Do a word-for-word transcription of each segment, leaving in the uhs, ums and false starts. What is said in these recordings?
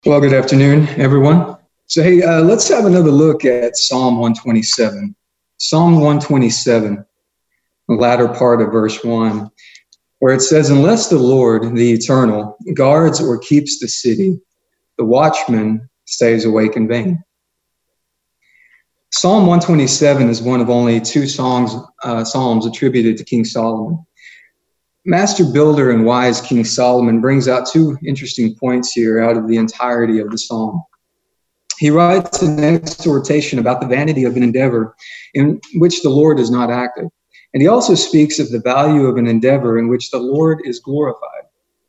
Well, good afternoon, everyone. So, hey, uh, let's have another look at Psalm one twenty-seven. Psalm one twenty-seven, the latter part of verse one, where it says, "Unless the Lord, the Eternal, guards or keeps the city, the watchman stays awake in vain." Psalm one twenty-seven is one of only two songs, uh, psalms attributed to King Solomon. Master builder and wise King Solomon brings out two interesting points here out of the entirety of the psalm. He writes an exhortation about the vanity of an endeavor in which the Lord is not active. And he also speaks of the value of an endeavor in which the Lord is glorified.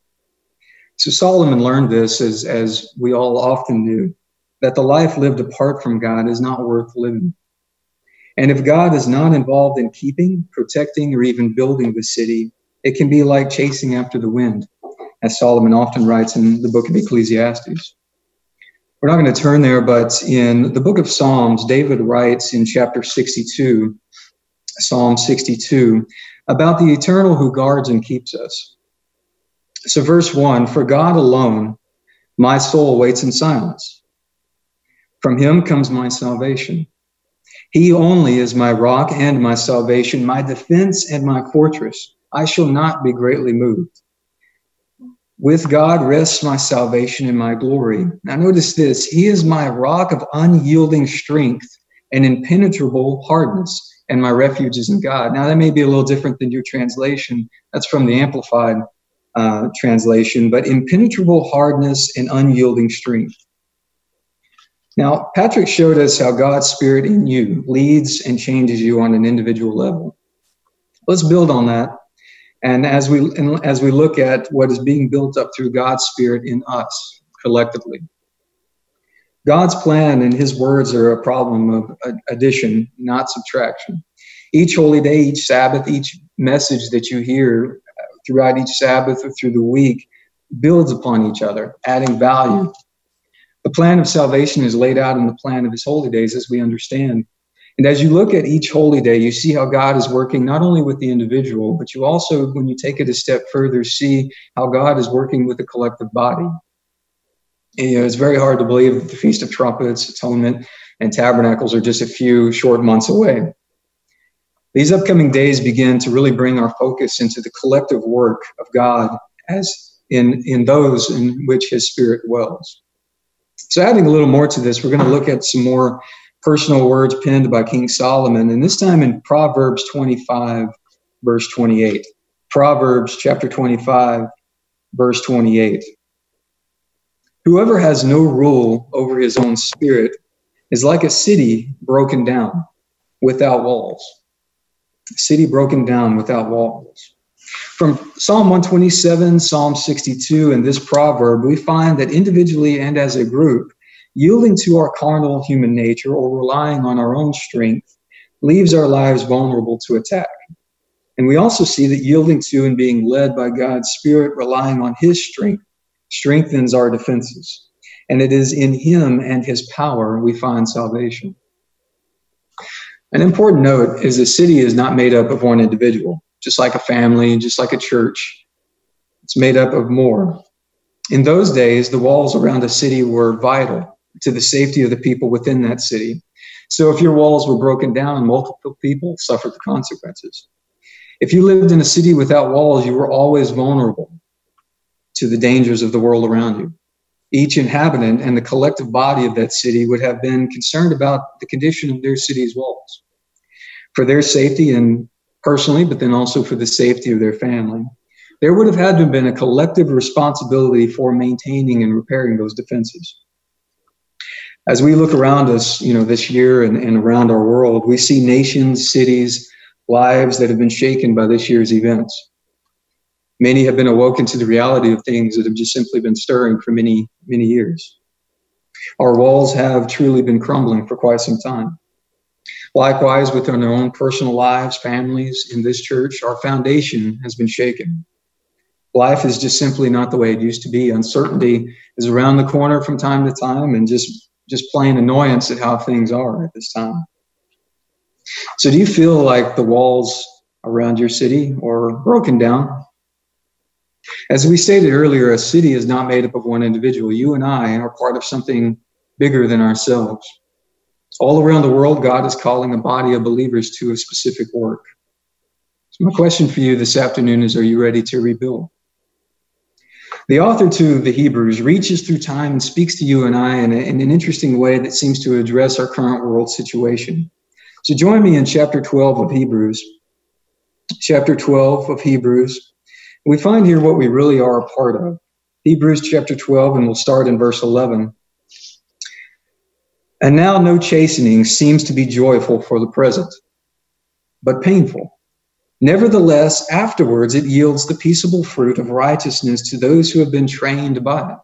So Solomon learned this, as, as we all often do, that the life lived apart from God is not worth living. And if God is not involved in keeping, protecting, or even building the city, it can be like chasing after the wind, as Solomon often writes in the book of Ecclesiastes. We're not going to turn there, but in the book of Psalms, David writes in chapter sixty-two, Psalm sixty-two, about the Eternal who guards and keeps us. So verse one, "For God alone, my soul waits in silence. From him comes my salvation. He only is my rock and my salvation, my defense and my fortress. I shall not be greatly moved. With God rests my salvation and my glory." Now notice this, "He is my rock of unyielding strength and impenetrable hardness, and my refuge is in God." Now that may be a little different than your translation. That's from the Amplified uh, translation, but impenetrable hardness and unyielding strength. Now, Patrick showed us how God's Spirit in you leads and changes you on an individual level. Let's build on that. And as we and as we look at what is being built up through God's Spirit in us collectively, God's plan and his words are a problem of addition, not subtraction. Each holy day, each Sabbath, each message that you hear throughout each Sabbath or through the week builds upon each other, adding value. The plan of salvation is laid out in the plan of his holy days, as we understand. And as you look at each holy day, you see how God is working not only with the individual, but you also, when you take it a step further, see how God is working with the collective body. And, you know, it's very hard to believe that the Feast of Trumpets, Atonement, and Tabernacles are just a few short months away. These upcoming days begin to really bring our focus into the collective work of God as in, in those in which his Spirit dwells. So adding a little more to this, we're going to look at some more personal words penned by King Solomon, and this time in Proverbs twenty-five, verse twenty-eight. Proverbs chapter twenty-five, verse twenty-eight. "Whoever has no rule over his own spirit is like a city broken down without walls." A city broken down without walls. From Psalm one twenty-seven, Psalm sixty-two, and this proverb, we find that individually and as a group, yielding to our carnal human nature or relying on our own strength leaves our lives vulnerable to attack. And we also see that yielding to and being led by God's Spirit, relying on his strength, strengthens our defenses. And it is in him and his power we find salvation. An important note is the city is not made up of one individual, just like a family, just like a church. It's made up of more. In those days, the walls around a city were vital to the safety of the people within that city. So if your walls were broken down, multiple people suffered the consequences. If you lived in a city without walls, you were always vulnerable to the dangers of the world around you. Each inhabitant and the collective body of that city would have been concerned about the condition of their city's walls for their safety and personally, but then also for the safety of their family. There would have had to have been a collective responsibility for maintaining and repairing those defenses. As we look around us, you know, this year and, and around our world, we see nations, cities, lives that have been shaken by this year's events. Many have been awoken to the reality of things that have just simply been stirring for many, many years. Our walls have truly been crumbling for quite some time. Likewise, within our own personal lives, families, in this church, our foundation has been shaken. Life is just simply not the way it used to be. Uncertainty is around the corner from time to time, and just, just plain annoyance at how things are at this time. So do you feel like the walls around your city are broken down? As we stated earlier, a city is not made up of one individual. You and I are part of something bigger than ourselves. All around the world, God is calling a body of believers to a specific work. So my question for you this afternoon is, are you ready to rebuild? The author to the Hebrews reaches through time and speaks to you and I in, a, in an interesting way that seems to address our current world situation. So join me in chapter twelve of Hebrews. Chapter twelve of Hebrews. We find here what we really are a part of. Hebrews chapter twelve, and we'll start in verse eleven. And now no chastening seems to be joyful for the present, but painful. Nevertheless, afterwards it yields the peaceable fruit of righteousness to those who have been trained by it.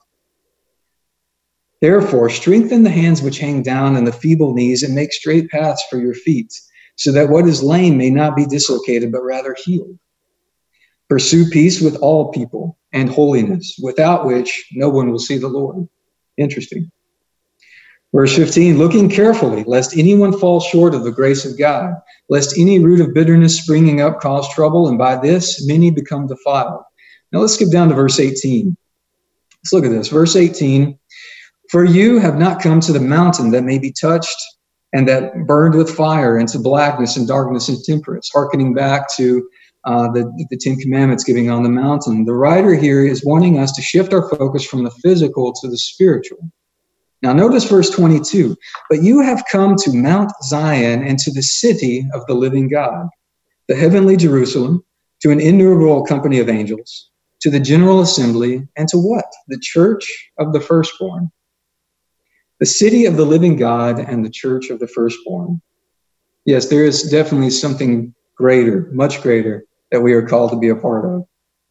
Therefore, strengthen the hands which hang down and the feeble knees, and make straight paths for your feet, so that what is lame may not be dislocated, but rather healed. Pursue peace with all people and holiness, without which no one will see the Lord. Interesting. Verse fifteen, looking carefully, lest anyone fall short of the grace of God, lest any root of bitterness springing up cause trouble, and by this many become defiled. Now let's skip down to verse eighteen. Let's look at this. Verse eighteen, for you have not come to the mountain that may be touched and that burned with fire, into blackness and darkness and temperance, hearkening back to uh, the, the Ten Commandments giving on the mountain. The writer here is wanting us to shift our focus from the physical to the spiritual. Now notice verse twenty-two, but you have come to Mount Zion and to the city of the living God, the heavenly Jerusalem, to an innumerable company of angels, to the general assembly, and to what? The church of the firstborn. The city of the living God and the church of the firstborn. Yes, there is definitely something greater, much greater, that we are called to be a part of.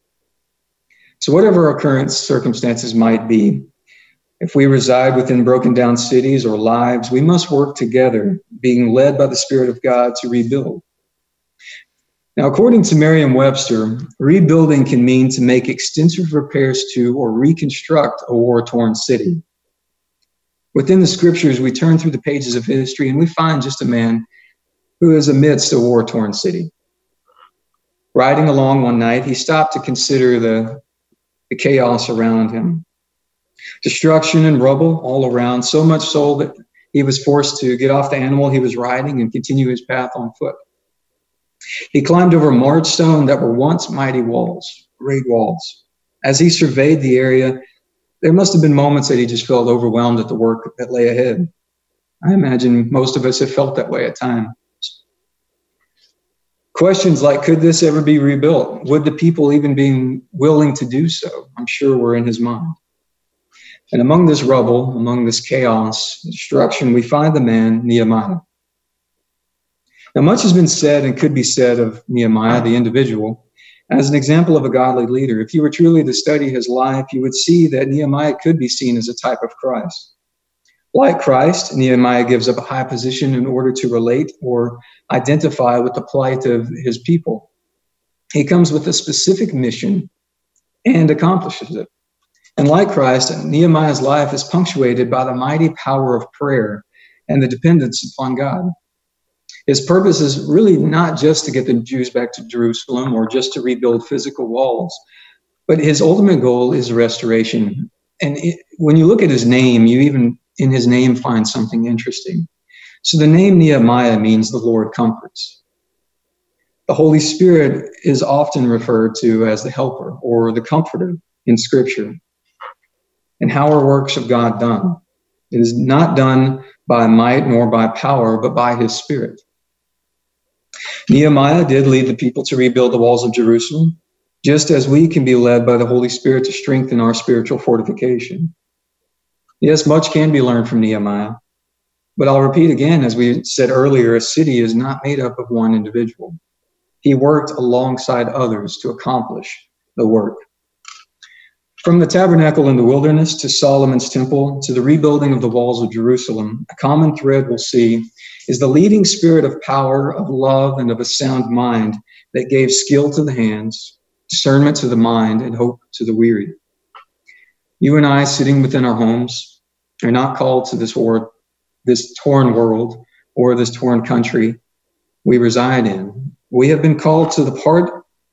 So whatever our current circumstances might be, if we reside within broken down cities or lives, we must work together, being led by the Spirit of God to rebuild. Now, according to Merriam-Webster, rebuilding can mean to make extensive repairs to or reconstruct a war-torn city. Within the scriptures, we turn through the pages of history and we find just a man who is amidst a war-torn city. Riding along one night, he stopped to consider the, the chaos around him. Destruction and rubble all around, so much so that he was forced to get off the animal he was riding and continue his path on foot. He climbed over marred stone that were once mighty walls, great walls. As he surveyed the area, there must have been moments that he just felt overwhelmed at the work that lay ahead. I imagine most of us have felt that way at times. Questions like, could this ever be rebuilt? Would the people even be willing to do so? I'm sure were in his mind. And among this rubble, among this chaos, destruction, we find the man Nehemiah. Now, much has been said and could be said of Nehemiah, the individual, as an example of a godly leader. If you were truly to study his life, you would see that Nehemiah could be seen as a type of Christ. Like Christ, Nehemiah gives up a high position in order to relate or identify with the plight of his people. He comes with a specific mission and accomplishes it. And like Christ, Nehemiah's life is punctuated by the mighty power of prayer and the dependence upon God. His purpose is really not just to get the Jews back to Jerusalem or just to rebuild physical walls, but his ultimate goal is restoration. And it, when you look at his name, you even in his name find something interesting. So the name Nehemiah means the Lord comforts. The Holy Spirit is often referred to as the helper or the comforter in Scripture. And how are works of God done? It is not done by might nor by power, but by his Spirit. Nehemiah did lead the people to rebuild the walls of Jerusalem, just as we can be led by the Holy Spirit to strengthen our spiritual fortification. Yes, much can be learned from Nehemiah, but I'll repeat again, as we said earlier, a city is not made up of one individual. He worked alongside others to accomplish the work. From the tabernacle in the wilderness to Solomon's temple to the rebuilding of the walls of Jerusalem, a common thread we'll see is the leading spirit of power, of love, and of a sound mind that gave skill to the hands, discernment to the mind, and hope to the weary. You and I, sitting within our homes, are not called to this war, this torn world or this torn country we reside in. We have been called to the part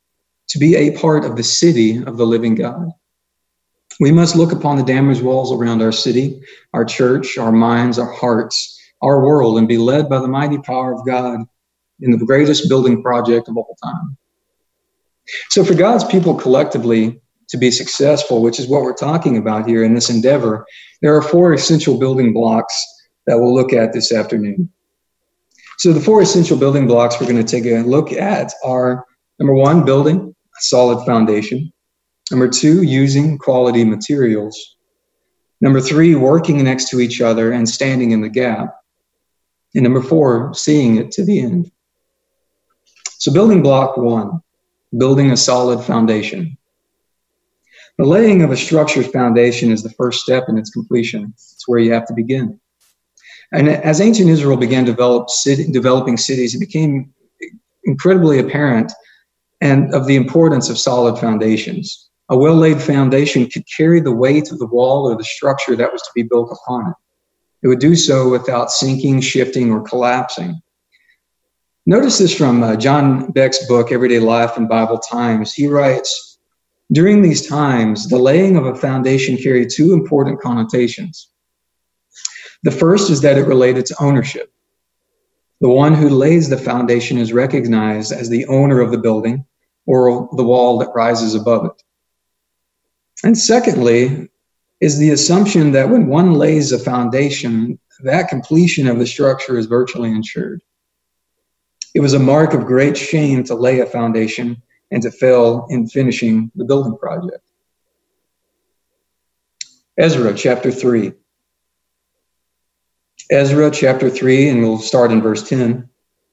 to be a part of the city of the living God. We must look upon the damaged walls around our city, our church, our minds, our hearts, our world, and be led by the mighty power of God in the greatest building project of all time. So for God's people collectively to be successful, which is what we're talking about here in this endeavor, there are four essential building blocks that we'll look at this afternoon. So the four essential building blocks we're going to take a look at are, number one, building a solid foundation. Number two, using quality materials. Number three, working next to each other and standing in the gap. And number four, seeing it to the end. So building block one, building a solid foundation. The laying of a structured foundation is the first step in its completion. It's where you have to begin. And as ancient Israel began develop city, developing cities, it became incredibly apparent and of the importance of solid foundations. A well-laid foundation could carry the weight of the wall or the structure that was to be built upon it. It would do so without sinking, shifting, or collapsing. Notice this from uh, John Beck's book, Everyday Life in Bible Times. He writes, during these times, the laying of a foundation carried two important connotations. The first is that it related to ownership. The one who lays the foundation is recognized as the owner of the building or the wall that rises above it. And secondly, is the assumption that when one lays a foundation, that completion of the structure is virtually ensured. It was a mark of great shame to lay a foundation and to fail in finishing the building project. Ezra chapter three. Ezra chapter three, and we'll start in verse ten.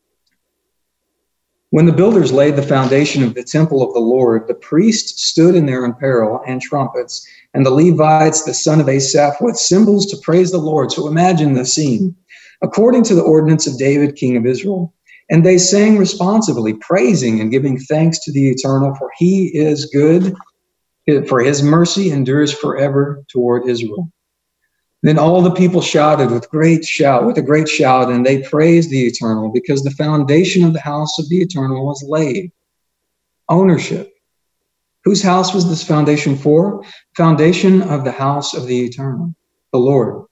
When the builders laid the foundation of the temple of the Lord, the priests stood in their apparel and trumpets, and the Levites, the son of Asaph, with cymbals to praise the Lord. So imagine the scene. According to the ordinance of David, king of Israel. And they sang responsively, praising and giving thanks to the Eternal, for he is good, for his mercy endures forever toward Israel. Then all the people shouted with great shout, with a great shout, and they praised the Eternal, because the foundation of the house of the Eternal was laid. Ownership. Whose house was this foundation for? Foundation of the house of the Eternal, the Lord.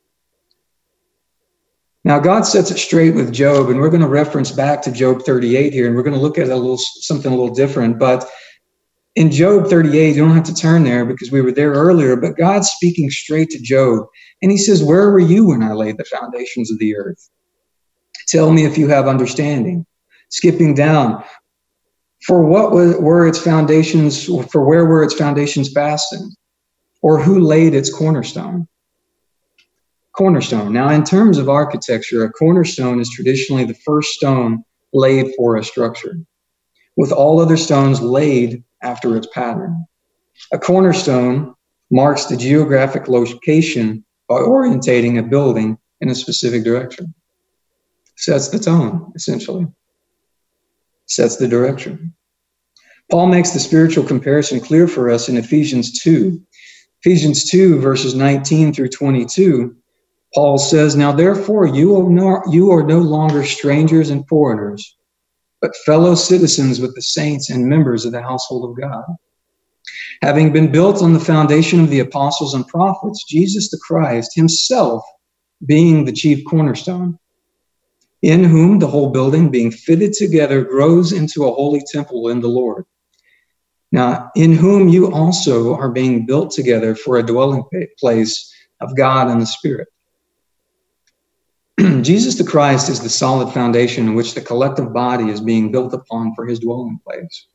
Now, God sets it straight with Job, and we're going to reference back to Job thirty-eight here, and we're going to look at a little something a little different. But in Job thirty-eight, you don't have to turn there because we were there earlier, but God's speaking straight to Job. And he says, where were you when I laid the foundations of the earth? Tell me if you have understanding. Skipping down, for what were its foundations, for where were its foundations fastened? Or who laid its cornerstone? Cornerstone. Now, in terms of architecture, a cornerstone is traditionally the first stone laid for a structure, with all other stones laid after its pattern. A cornerstone marks the geographic location by orientating a building in a specific direction. Sets the tone, essentially. Sets the direction. Paul makes the spiritual comparison clear for us in Ephesians two. Ephesians two, verses nineteen through twenty-two, Paul says, now therefore you are no, you are no longer strangers and foreigners, but fellow citizens with the saints and members of the household of God. Having been built on the foundation of the apostles and prophets, Jesus the Christ himself being the chief cornerstone, in whom the whole building being fitted together grows into a holy temple in the Lord. Now, in whom you also are being built together for a dwelling place of God and the Spirit. Jesus the Christ is the solid foundation in which the collective body is being built upon for his dwelling place.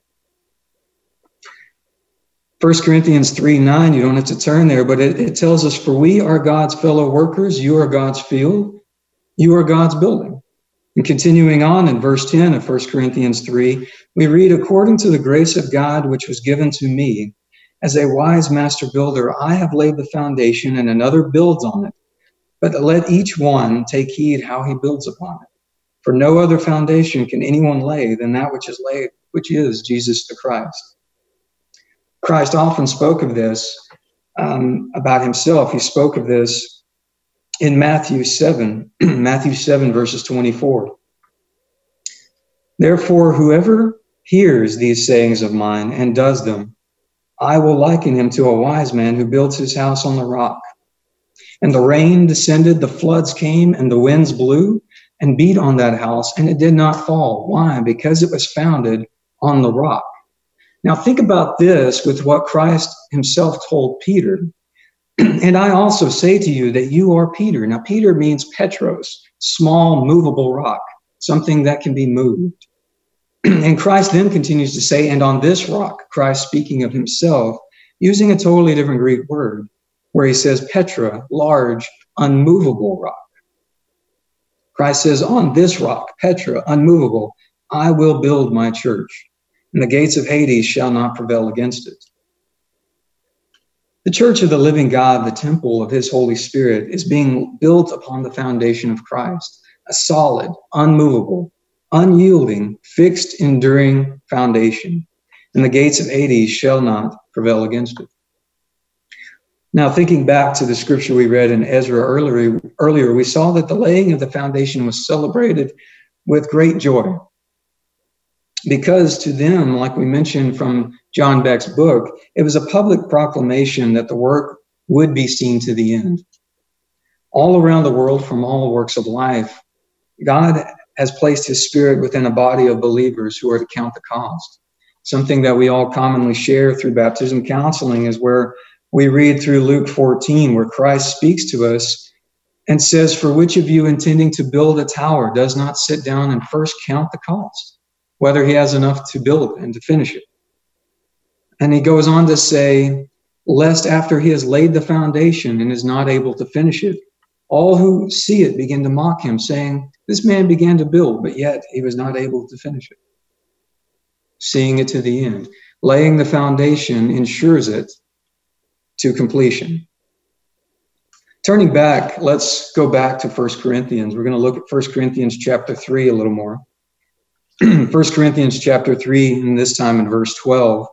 First Corinthians three nine, you don't have to turn there, but it, it tells us, for we are God's fellow workers, you are God's field, you are God's building. And continuing on in verse ten of First Corinthians three, we read, according to the grace of God which was given to me, as a wise master builder, I have laid the foundation and another builds on it. But let each one take heed how he builds upon it. For no other foundation can anyone lay than that which is laid, which is Jesus the Christ. Christ often spoke of this um, about himself. He spoke of this in Matthew seven, Matthew seven, verses twenty-four. Therefore, whoever hears these sayings of mine and does them, I will liken him to a wise man who builds his house on the rock. And the rain descended, the floods came, and the winds blew and beat on that house, and it did not fall. Why? Because it was founded on the rock. Now think about this with what Christ himself told Peter. And I also say to you that you are Peter. Now Peter means Petros, small, movable rock, something that can be moved. And Christ then continues to say, and on this rock, Christ speaking of himself, using a totally different Greek word, where he says Petra, large, unmovable rock. Christ says, on this rock, Petra, unmovable, I will build my church, and the gates of Hades shall not prevail against it. The church of the living God, the temple of his Holy Spirit, is being built upon the foundation of Christ, a solid, unmovable, unyielding, fixed, enduring foundation, and the gates of Hades shall not prevail against it. Now, thinking back to the scripture we read in Ezra earlier, earlier, we saw that the laying of the foundation was celebrated with great joy. Because to them, like we mentioned from John Beck's book, it was a public proclamation that the work would be seen to the end. All around the world, from all works of life, God has placed his Spirit within a body of believers who are to count the cost. Something that we all commonly share through baptism counseling is where we read through Luke fourteen, where Christ speaks to us and says, for which of you intending to build a tower does not sit down and first count the cost, whether he has enough to build it and to finish it. And he goes on to say, lest after he has laid the foundation and is not able to finish it, all who see it begin to mock him, saying, this man began to build, but yet he was not able to finish it. Seeing it to the end. Laying the foundation ensures it to completion. Turning back, let's go back to First Corinthians. We're going to look at First Corinthians chapter three a little more. First Corinthians chapter three, and this time in verse twelve.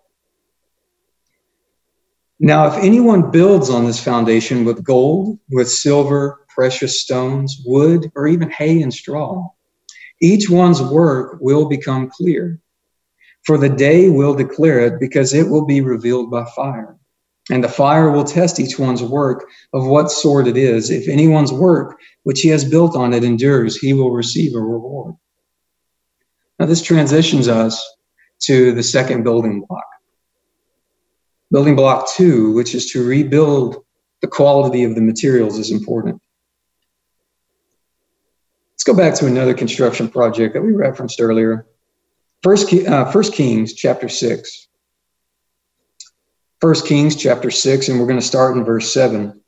Now, if anyone builds on this foundation with gold, with silver, precious stones, wood, or even hay and straw, each one's work will become clear. For the day will declare it, because it will be revealed by fire. And the fire will test each one's work of what sort it is. If anyone's work which he has built on it endures, he will receive a reward. Now this transitions us to the second building block. Building block two, which is to rebuild the quality of the materials, is important. Let's go back to another construction project that we referenced earlier. First, uh, First Kings chapter six. First Kings chapter six, and we're going to start in verse seven.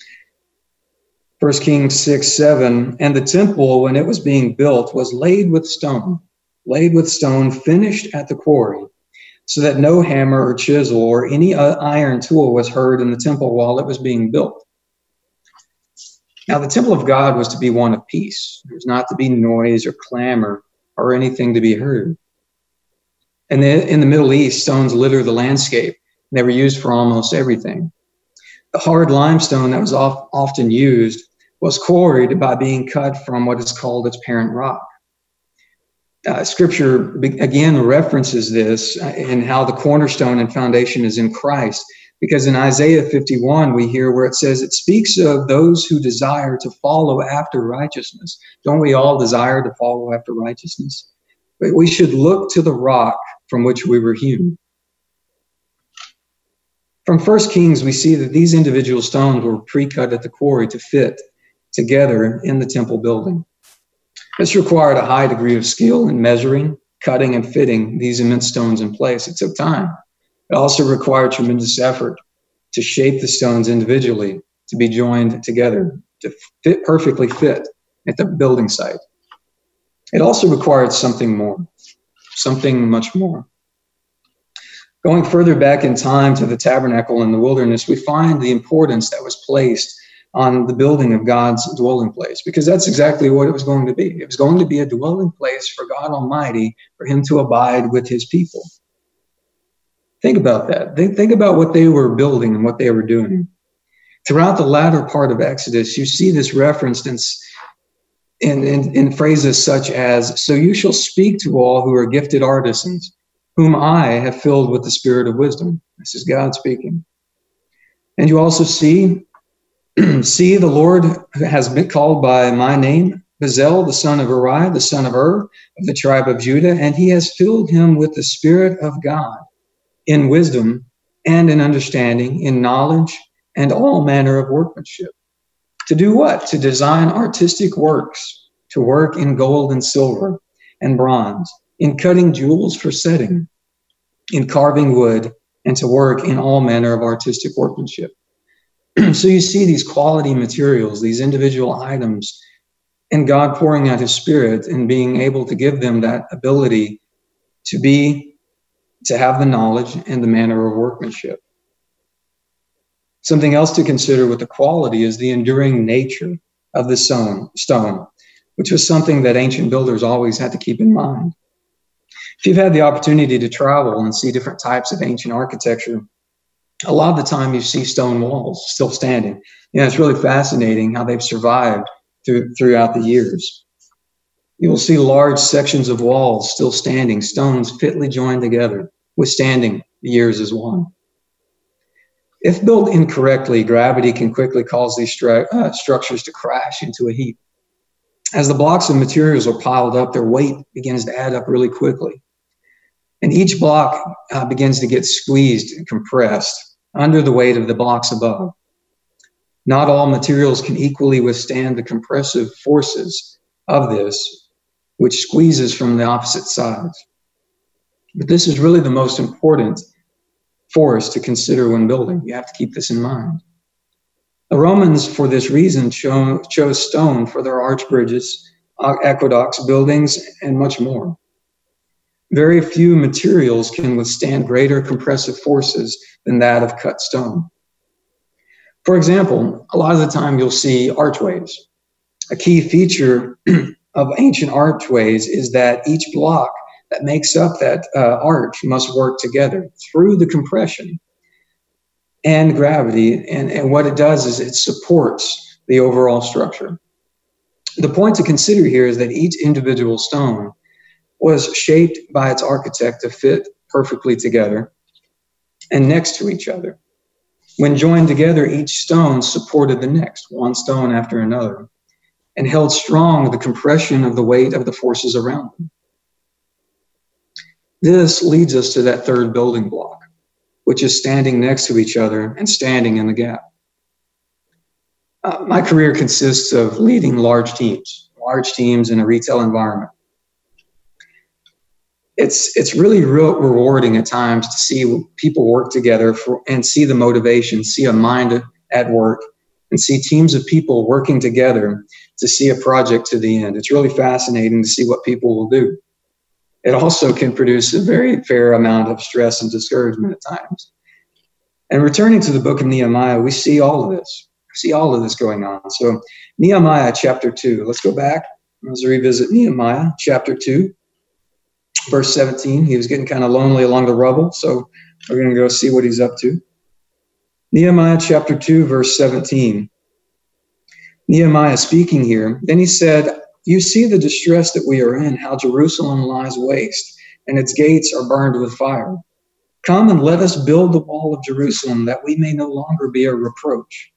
First Kings six, seven, and the temple, when it was being built, was laid with stone, laid with stone, finished at the quarry, so that no hammer or chisel or any iron tool was heard in the temple while it was being built. Now, the temple of God was to be one of peace. There was not to be noise or clamor or anything to be heard. And in the Middle East, stones litter the landscape. They were used for almost everything. The hard limestone that was often used was quarried by being cut from what is called its parent rock. Uh, scripture again references this in how the cornerstone and foundation is in Christ, because in Isaiah fifty-one we hear where it says it speaks of those who desire to follow after righteousness. Don't we all desire to follow after righteousness? But we should look to the rock from which we were hewn. From First Kings, we see that these individual stones were pre-cut at the quarry to fit together in the temple building. This required a high degree of skill in measuring, cutting, and fitting these immense stones in place. It took time. It also required tremendous effort to shape the stones individually, to be joined together, to fit perfectly fit at the building site. It also required something more, something much more. Going further back in time to the tabernacle in the wilderness, we find the importance that was placed on the building of God's dwelling place, because that's exactly what it was going to be. It was going to be a dwelling place for God Almighty, for him to abide with his people. Think about that. Think, think about what they were building and what they were doing. Throughout the latter part of Exodus, you see this referenced in, in, in, in phrases such as, so you shall speak to all who are gifted artisans, whom I have filled with the spirit of wisdom. This is God speaking. And you also see, see the Lord has been called by my name, Bezalel, the son of Uri, the son of Ur, of the tribe of Judah, and he has filled him with the Spirit of God, in wisdom and in understanding, in knowledge and all manner of workmanship. To do what? To design artistic works, to work in gold and silver and bronze, in cutting jewels for setting, in carving wood, and to work in all manner of artistic workmanship. So you see these quality materials, these individual items, and God pouring out his Spirit and being able to give them that ability to be, to have the knowledge and the manner of workmanship. Something else to consider with the quality is the enduring nature of the stone, stone, which was something that ancient builders always had to keep in mind. If you've had the opportunity to travel and see different types of ancient architecture, a lot of the time you see stone walls still standing. You know, it's really fascinating how they've survived through, throughout the years. You will see large sections of walls still standing, stones fitly joined together, withstanding the years as one. If built incorrectly, gravity can quickly cause these stru- uh, structures to crash into a heap. As the blocks of materials are piled up, their weight begins to add up really quickly. And each block uh, begins to get squeezed and compressed under the weight of the blocks above. Not all materials can equally withstand the compressive forces of this, which squeezes from the opposite sides. But this is really the most important force to consider when building. You have to keep this in mind. The Romans, for this reason, cho- chose stone for their arch bridges, aqueducts, buildings, and much more. Very few materials can withstand greater compressive forces than that of cut stone. For example, a lot of the time you'll see archways. A key feature of ancient archways is that each block that makes up that uh, arch must work together through the compression and gravity. And, and what it does is it supports the overall structure. The point to consider here is that each individual stone was shaped by its architect to fit perfectly together and next to each other. When joined together, each stone supported the next, one stone after another, and held strong the compression of the weight of the forces around them. This leads us to that third building block, which is standing next to each other and standing in the gap. Uh, my career consists of leading large teams, large teams in a retail environment. It's it's really real rewarding at times to see people work together for, and see the motivation, see a mind at work, and see teams of people working together to see a project to the end. It's really fascinating to see what people will do. It also can produce a very fair amount of stress and discouragement at times. And returning to the book of Nehemiah, we see all of this. We see all of this going on. So Nehemiah chapter two, let's go back. Let's revisit Nehemiah chapter two. Verse seventeen, he was getting kind of lonely along the rubble, so we're going to go see what he's up to. Nehemiah chapter two, verse seventeen. Nehemiah speaking here, then he said, "You see the distress that we are in, how Jerusalem lies waste, and its gates are burned with fire. Come and let us build the wall of Jerusalem, that we may no longer be a reproach."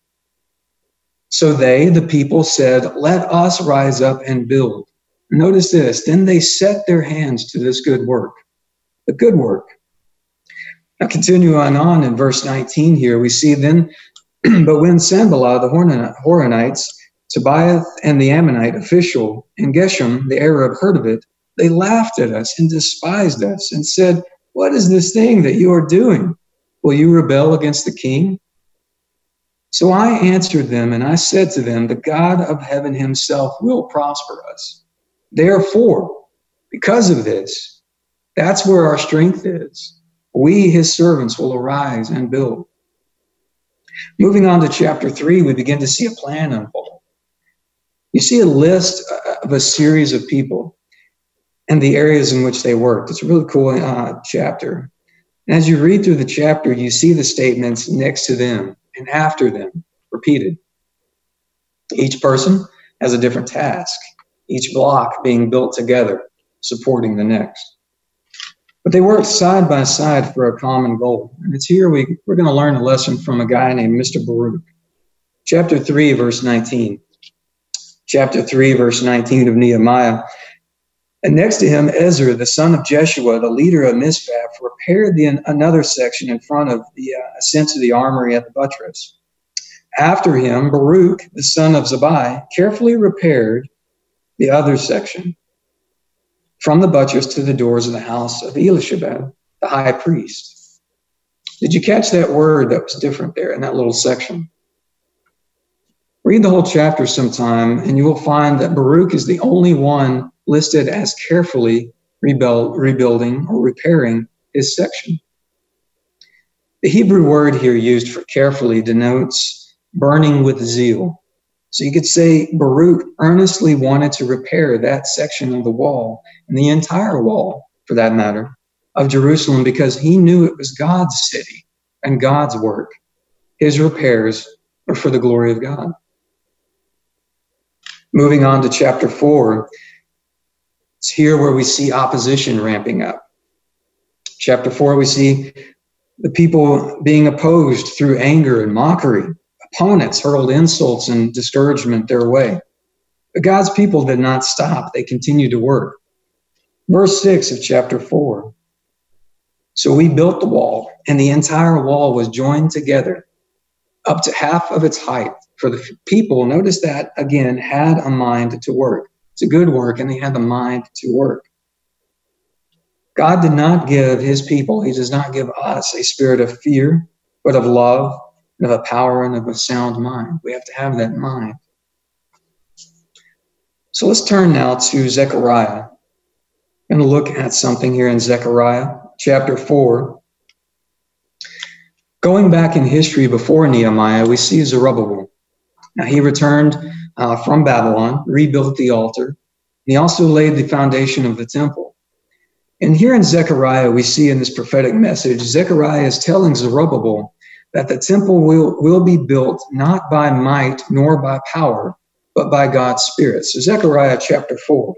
So they, the people, said, "Let us rise up and build." Notice this, then they set their hands to this good work, the good work. Now continuing on in verse nineteen here, we see then, but when Sanballat, the Horonites, Tobiah and the Ammonite official, and Geshem, the Arab, heard of it, they laughed at us and despised us and said, "What is this thing that you are doing? Will you rebel against the king?" So I answered them and I said to them, "The God of heaven himself will prosper us. Therefore, because of this, that's where our strength is. We, his servants, will arise and build." Moving on to chapter three, we begin to see a plan unfold. You see a list of a series of people and the areas in which they worked. It's a really cool uh, chapter. And as you read through the chapter, you see the statements next to them and after them repeated. Each person has a different task, each block being built together, supporting the next. But they worked side by side for a common goal. And it's here we, we're going to learn a lesson from a guy named Mister Baruch. Chapter three, verse nineteen. Chapter three, verse nineteen of Nehemiah. And next to him, Ezra, the son of Jeshua, the leader of Mizpah, repaired the, another section in front of the uh, ascent to the armory at the buttress. After him, Baruch, the son of Zabai, carefully repaired the other section from the buttress to the doors of the house of Elishabad, the high priest. Did you catch that word that was different there in that little section? Read the whole chapter sometime, and you will find that Baruch is the only one listed as carefully rebuild, rebuilding or repairing his section. The Hebrew word here used for carefully denotes burning with zeal. So you could say Baruch earnestly wanted to repair that section of the wall, and the entire wall, for that matter, of Jerusalem, because he knew it was God's city and God's work. His repairs are for the glory of God. Moving on to chapter four, it's here where we see opposition ramping up. Chapter four, we see the people being opposed through anger and mockery. Opponents hurled insults and discouragement their way. But God's people did not stop. They continued to work. Verse six of chapter four. So we built the wall, and the entire wall was joined together up to half of its height. For the people, notice that, again, had a mind to work. It's a good work, and they had the mind to work. God did not give his people, he does not give us a spirit of fear, but of love, and of a power, and of a sound mind. We have to have that mind. So let's turn now to Zechariah. I'm going to look at something here in Zechariah chapter four. Going back in history before Nehemiah, we see Zerubbabel. Now, he returned uh, from Babylon, rebuilt the altar. He also laid the foundation of the temple. And here in Zechariah, we see in this prophetic message, Zechariah is telling Zerubbabel that the temple will, will be built not by might nor by power, but by God's Spirit. So Zechariah chapter four.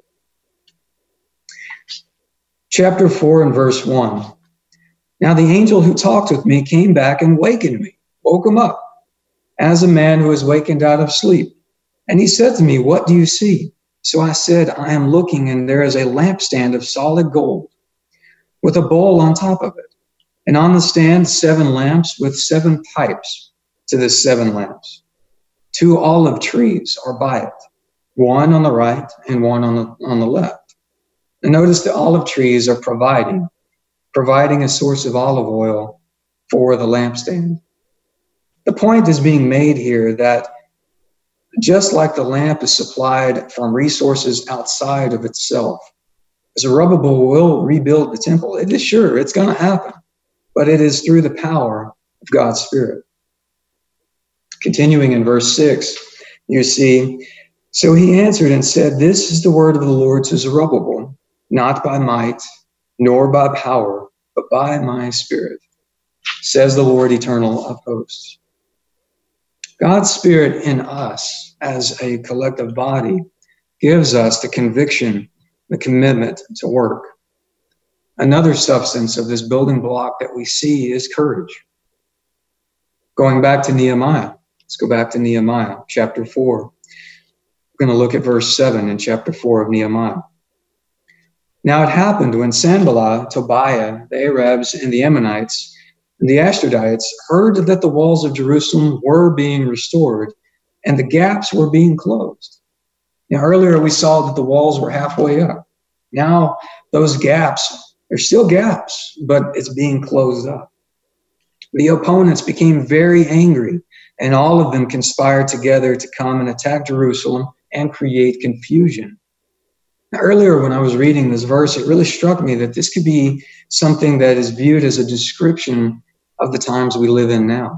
Chapter four and verse one. Now the angel who talked with me came back and wakened me, woke him up, as a man who is wakened out of sleep. And he said to me, what do you see? So I said, I am looking, and there is a lampstand of solid gold with a bowl on top of it. And on the stand, seven lamps with seven pipes to the seven lamps. Two olive trees are by it, one on the right and one on the, on the left. And notice the olive trees are providing, providing a source of olive oil for the lampstand. The point is being made here that just like the lamp is supplied from resources outside of itself, Zerubbabel will rebuild the temple. It is sure, it's going to happen, but it is through the power of God's Spirit. Continuing in verse six, you see, so he answered and said, this is the word of the Lord to Zerubbabel, not by might, nor by power, but by my Spirit, says the Lord eternal of hosts. God's Spirit in us as a collective body gives us the conviction, the commitment to work. Another substance of this building block that we see is courage. Going back to Nehemiah, let's go back to Nehemiah chapter four. We're going to look at verse seven in chapter four of Nehemiah. Now it happened when Sanballat, Tobiah, the Arabs, and the Ammonites, and the Ashdodites heard that the walls of Jerusalem were being restored and the gaps were being closed. Now, earlier we saw that the walls were halfway up. Now those gaps, there's still gaps, but it's being closed up. The opponents became very angry, and all of them conspired together to come and attack Jerusalem and create confusion. Now, earlier when I was reading this verse, it really struck me that this could be something that is viewed as a description of the times we live in now.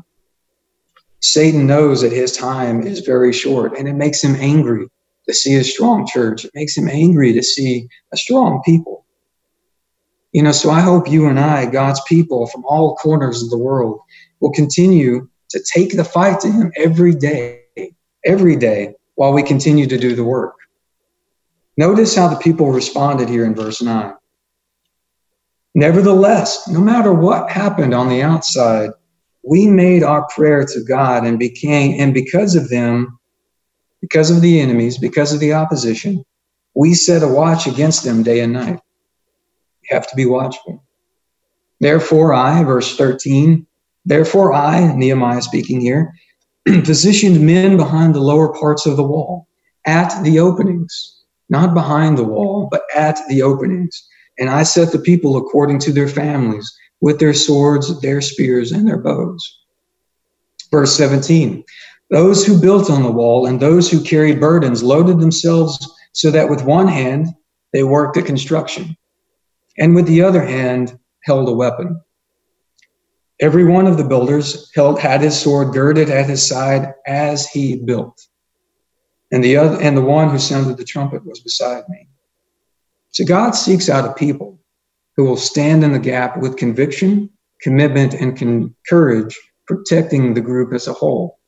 Satan knows that his time is very short, and it makes him angry to see a strong church. It makes him angry to see a strong people. You know, so I hope you and I, God's people from all corners of the world, will continue to take the fight to him every day, every day, while we continue to do the work. Notice how the people responded here in verse nine. Nevertheless, no matter what happened on the outside, we made our prayer to God and became, and because of them, because of the enemies, because of the opposition, we set a watch against them day and night. You have to be watchful. Therefore I, verse thirteen, therefore I, Nehemiah speaking here, positioned men behind the lower parts of the wall, at the openings, not behind the wall, but at the openings. And I set the people according to their families, with their swords, their spears, and their bows. Verse seventeen, those who built on the wall and those who carried burdens loaded themselves so that with one hand they worked at construction, and with the other hand held a weapon. Every one of the builders held had his sword girded at his side as he built. And the other and the one who sounded the trumpet was beside me. So God seeks out a people who will stand in the gap with conviction, commitment, and con- courage, protecting the group as a whole.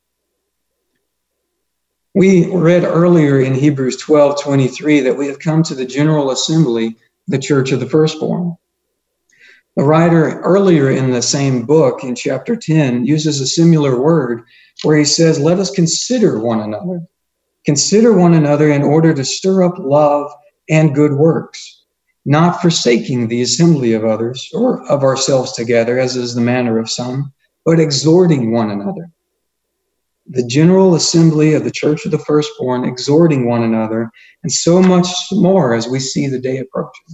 We read earlier in Hebrews twelve twenty-three that we have come to the general assembly, the church of the firstborn. The writer earlier in the same book, in chapter ten, uses a similar word where he says, let us consider one another. Consider one another in order to stir up love and good works, not forsaking the assembly of others or of ourselves together, as is the manner of some, but exhorting one another. The general assembly of the church of the firstborn, exhorting one another, and so much more as we see the day approaching.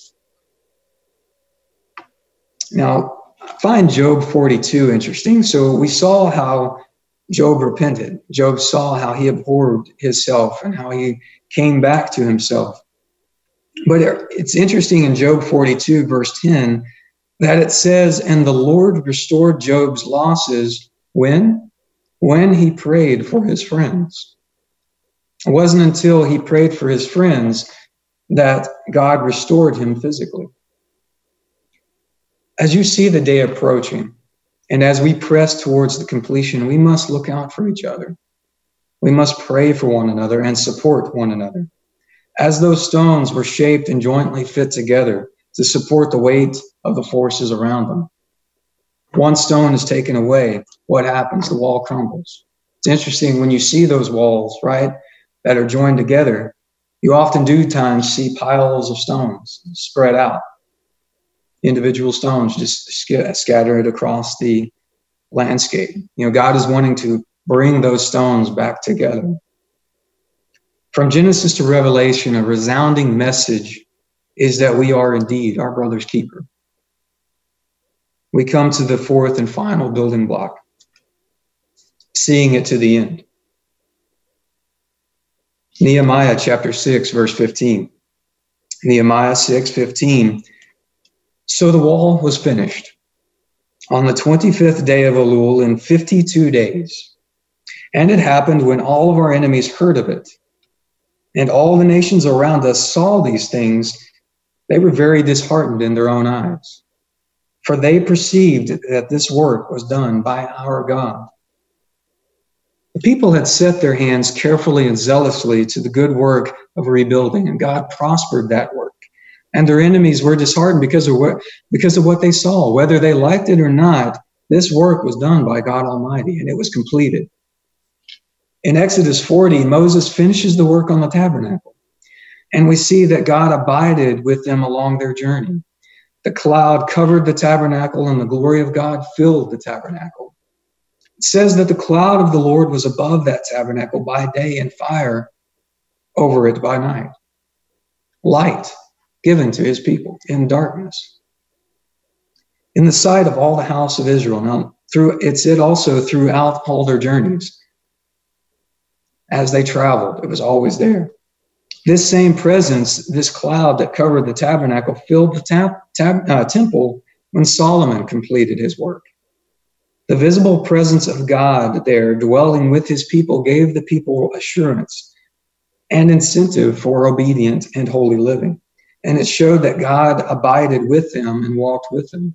Now, I find Job forty-two interesting. So we saw how Job repented. Job saw how he abhorred himself and how he came back to himself. But it's interesting in Job forty-two, verse ten, that it says, and the Lord restored Job's losses when? When he prayed for his friends. It wasn't until he prayed for his friends that God restored him physically. As you see the day approaching, and as we press towards the completion, we must look out for each other. We must pray for one another and support one another. As those stones were shaped and jointly fit together to support the weight of the forces around them. One stone is taken away, what happens? The wall crumbles. It's interesting when you see those walls, right, that are joined together, you often do times see piles of stones spread out. Individual stones just scattered across the landscape. You know, God is wanting to bring those stones back together. From Genesis to Revelation, a resounding message is that we are indeed our brother's keeper. We come to the fourth and final building block, seeing it to the end. Nehemiah chapter six, verse fifteen. Nehemiah six, fifteen. So the wall was finished on the twenty-fifth day of Elul in fifty-two days. And it happened when all of our enemies heard of it, and all the nations around us saw these things, they were very disheartened in their own eyes. For they perceived that this work was done by our God. The people had set their hands carefully and zealously to the good work of rebuilding, and God prospered that work. And their enemies were disheartened because of what, because of what they saw. Whether they liked it or not, this work was done by God Almighty, and it was completed. In Exodus forty, Moses finishes the work on the tabernacle, and we see that God abided with them along their journey. The cloud covered the tabernacle, and the glory of God filled the tabernacle. It says that the cloud of the Lord was above that tabernacle by day and fire over it by night. Light given to his people in darkness. In the sight of all the house of Israel. Now, through it's it also throughout all their journeys. As they traveled, it was always there. This same presence, this cloud that covered the tabernacle, filled the tab, tab, uh, temple when Solomon completed his work. The visible presence of God there, dwelling with his people, gave the people assurance and incentive for obedient and holy living. And it showed that God abided with them and walked with them.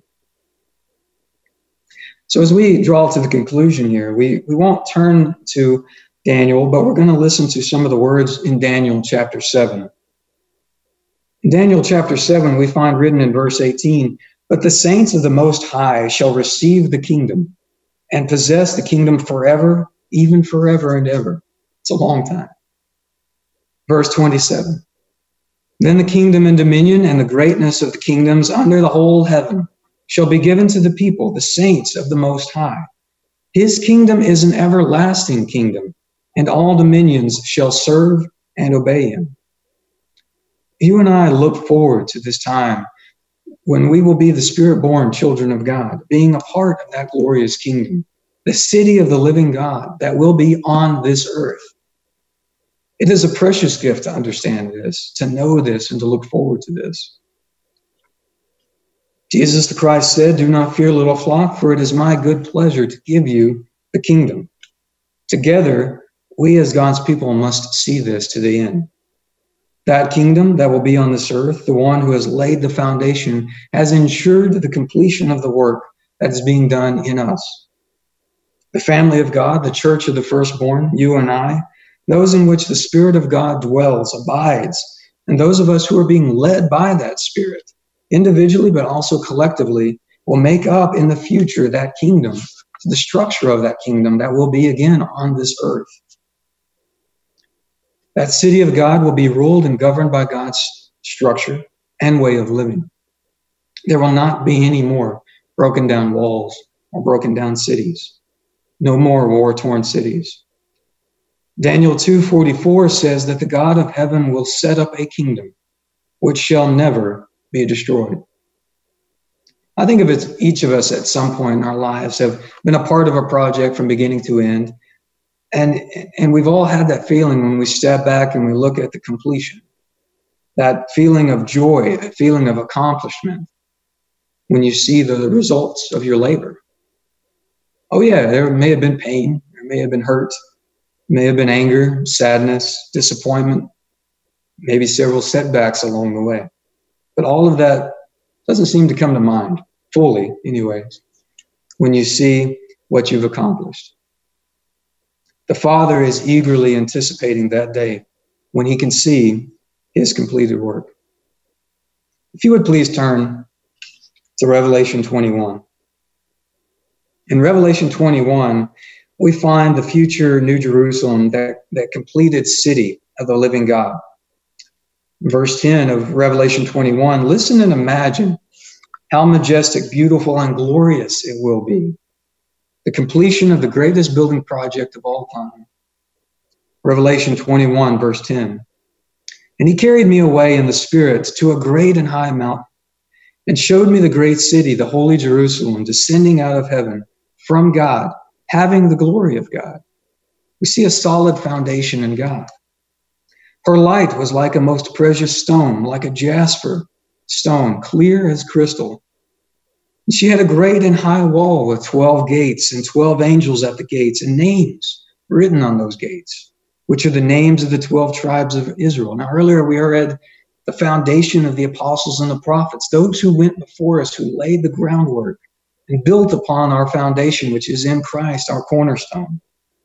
So as we draw to the conclusion here, we, we won't turn to Daniel, but we're going to listen to some of the words in Daniel chapter seven. In Daniel chapter seven, we find written in verse eighteen, But the saints of the Most High shall receive the kingdom and possess the kingdom forever, even forever and ever. It's a long time. Verse twenty-seven. Then the kingdom and dominion and the greatness of the kingdoms under the whole heaven shall be given to the people, the saints of the Most High. His kingdom is an everlasting kingdom, and all dominions shall serve and obey him. You and I look forward to this time when we will be the Spirit-born children of God, being a part of that glorious kingdom, the city of the living God that will be on this earth. It is a precious gift to understand this, to know this, and to look forward to this. Jesus the Christ said, "Do not fear, little flock, for it is my good pleasure to give you the kingdom." Together, we as God's people must see this to the end. That kingdom that will be on this earth, the one who has laid the foundation, has ensured the completion of the work that is being done in us. The family of God, the church of the firstborn, you and I, those in which the Spirit of God dwells, abides, and those of us who are being led by that Spirit, individually but also collectively, will make up in the future that kingdom, the structure of that kingdom that will be again on this earth. That city of God will be ruled and governed by God's structure and way of living. There will not be any more broken down walls or broken down cities. No more war-torn cities. Daniel two forty-four says that the God of heaven will set up a kingdom which shall never be destroyed. I think of it, each of us at some point in our lives have been a part of a project from beginning to end. And, and we've all had that feeling when we step back and we look at the completion, that feeling of joy, that feeling of accomplishment when you see the results of your labor. Oh yeah, there may have been pain, there may have been hurt, may have been anger, sadness, disappointment, maybe several setbacks along the way. But all of that doesn't seem to come to mind, fully anyways, when you see what you've accomplished. The Father is eagerly anticipating that day when he can see his completed work. If you would please turn to Revelation twenty-one. In Revelation twenty-one, we find the future New Jerusalem, that, that completed city of the living God. Verse ten of Revelation twenty-one, listen and imagine how majestic, beautiful, and glorious it will be. The completion of the greatest building project of all time. Revelation twenty-one, verse ten. And he carried me away in the Spirit to a great and high mountain, and showed me the great city, the holy Jerusalem, descending out of heaven from God, having the glory of God. We see a solid foundation in God. Her light was like a most precious stone, like a jasper stone, clear as crystal. And she had a great and high wall with twelve gates and twelve angels at the gates and names written on those gates, which are the names of the twelve tribes of Israel. Now, earlier we read the foundation of the apostles and the prophets, those who went before us, who laid the groundwork and built upon our foundation, which is in Christ, our cornerstone.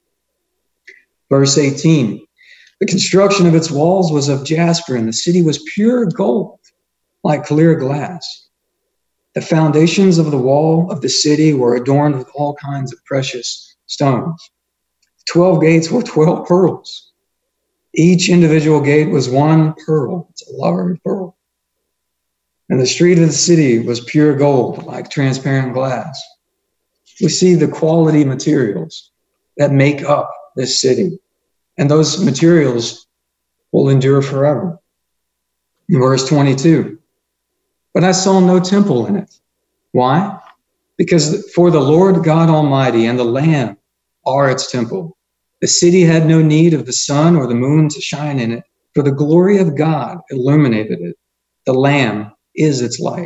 Verse eighteen, the construction of its walls was of jasper, and the city was pure gold, like clear glass. The foundations of the wall of the city were adorned with all kinds of precious stones. Twelve gates were twelve pearls. Each individual gate was one pearl. It's a large pearl. And the street of the city was pure gold, like transparent glass. We see the quality materials that make up this city. And those materials will endure forever. In verse twenty-two, but I saw no temple in it. Why? Because for the Lord God Almighty and the Lamb are its temple. The city had no need of the sun or the moon to shine in it, for the glory of God illuminated it. The Lamb is its light.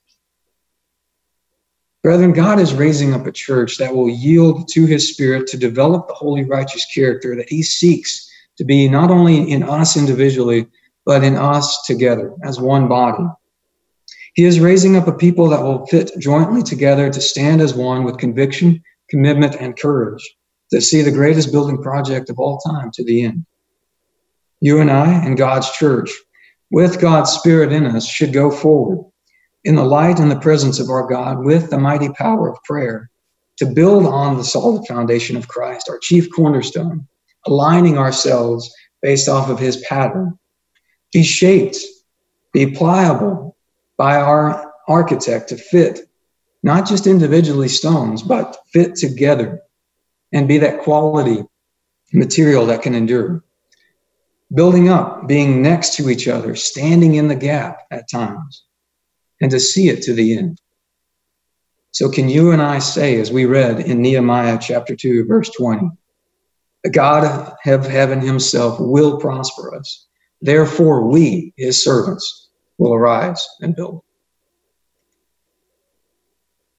Brethren, God is raising up a church that will yield to his Spirit to develop the holy, righteous character that he seeks to be not only in us individually, but in us together as one body. He is raising up a people that will fit jointly together to stand as one with conviction, commitment, and courage to see the greatest building project of all time to the end. You and I and God's church, with God's Spirit in us, should go forward in the light and the presence of our God with the mighty power of prayer, to build on the solid foundation of Christ, our chief cornerstone, aligning ourselves based off of his pattern. Be shaped, be pliable by our architect to fit, not just individually stones, but fit together and be that quality material that can endure. Building up, being next to each other, standing in the gap at times, and to see it to the end. So can you and I say, as we read in Nehemiah chapter two, verse twenty, the God of heaven himself will prosper us. Therefore we, his servants, will arise and build.